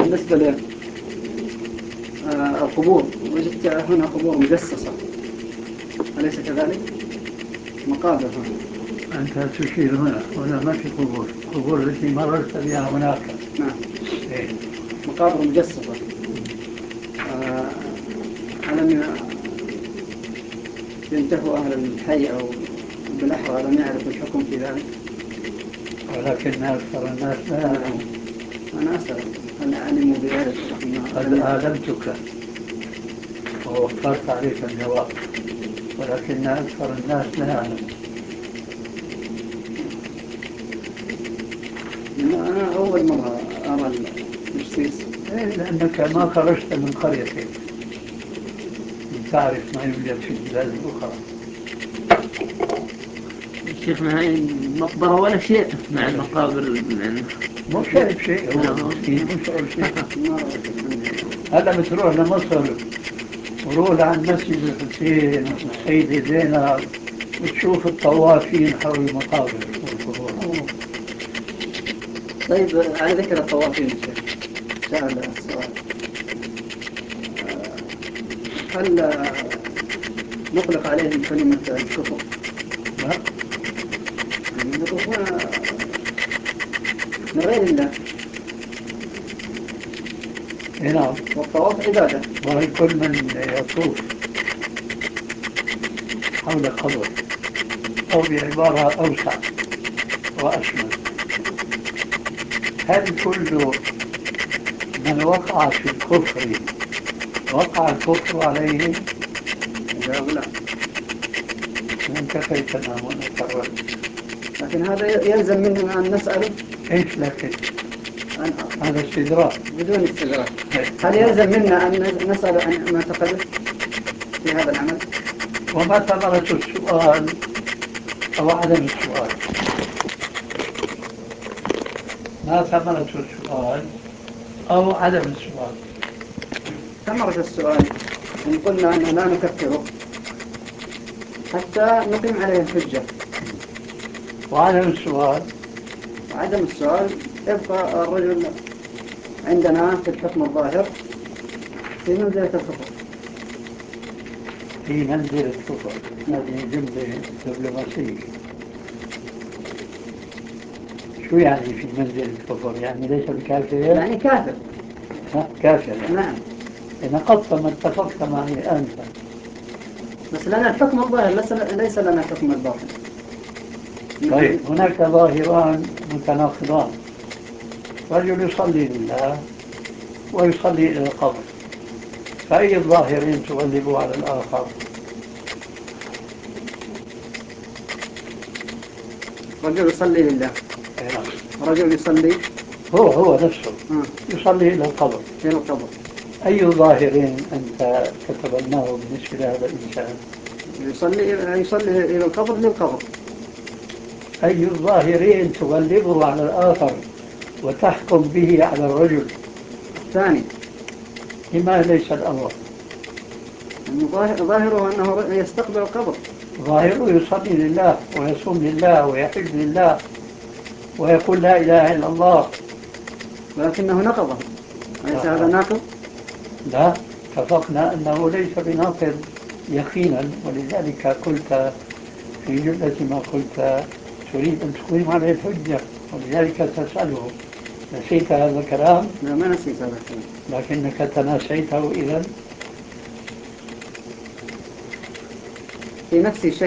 بالنسبة للقبور، وجدت هنا قبور مجسسة، أليس كذلك؟ مقابر هنا. أنت تشير هنا ما في قبور، قبور التي مررت بها هناك. نعم. إيه؟ مقابر مجسسة. ألم ينتهوا أهل الحي أو بالأحرى لم يعرفوا الحكم في ذلك؟ ولكن أكثر الناس لا يعلمون. أنا أسأل هل علموا بذلك؟ قد آلمتك ووفرت عليك الجواب، ولكن أكثر الناس لا يعلمون. أنا أول مرة أرى التجسيس. لأنك ما خرجت من قريتك لتعرف ما يوجد في البلاد الأخرى. شيخنا هاي مقبرة ولا شيء مع المقابر مو شايف شيء، هو مسكين مو شايف شيء. هلا بتروح لمصر وروح عند مسجد الحسين والسيدة زينب وتشوف الطوافين حول المقابر والقبور. طيب، على ذكر الطوافين يا شيخ، سأل السؤال: هل نطلق عليهم كلمة الكفر؟ لا، يعني يطوفون لغير الله. نعم. والطواف عبادة. وكل من يطوف حول قبر أو بعبارة أوسع وأشمل، هل كل من وقع في الكفر وقع الكفر عليه؟ الجواب لا. انتفيت أنا متكرر. لكن هذا يلزم مننا أن نسأله. إيش لكن؟ هذا استدراك. بدون استدراك. هل يلزم منا أن نسأل عن معتقده في هذا العمل؟ وما ثمرة السؤال أو عدم السؤال؟ ما ثمرة السؤال أو عدم السؤال؟ ثمرة السؤال إن قلنا أنه لا نكفره حتى نقيم عليه الحجة. وعدم السؤال؟ وعدم السؤال يبقى الرجل عندنا في الحكم الظاهر في منزلة الكفر. في منزلة الكفر، هذه جملة دبلوماسية. شو يعني في منزلة الكفر؟ يعني ليس بكافر؟ يعني كافر. كافر يعني. نعم. إن قد ما اتفقت معي أنت. بس لنا الحكم الظاهر، ليس لنا الحكم الباطن. طيب، هناك ظاهران متناقضان: رجل يصلي لله ويصلي إلى القبر، فأي الظاهرين تغلب على الآخر؟ رجل يصلي لله، نعم. رجل يصلي هو نفسه يصلي إلى القبر. إلى القبر. أي ظاهرين أنت تتبناه بالنسبة لهذا الإنسان؟ يصلي إلى القبر للقبر. أي الظاهرين تغلبه على الآخر وتحكم به على الرجل؟ الثاني. لما ليس الأمر؟ ظاهره أنه يستقبل القبر. ظاهره يصلي لله ويصوم لله ويحج لله ويقول لا إله إلا الله، ولكنه نقضه. أليس هذا ناقض؟ لا، اتفقنا أنه ليس بناقض يقينا، ولذلك قلت في جملة ما قلت تريد أن تقيم عليه الحجة، ولذلك تسأله. نسيت هذا الكلام؟ لا، ما نسيت هذا الكلام. لكنك تناسيته إذا في نفسي شيء.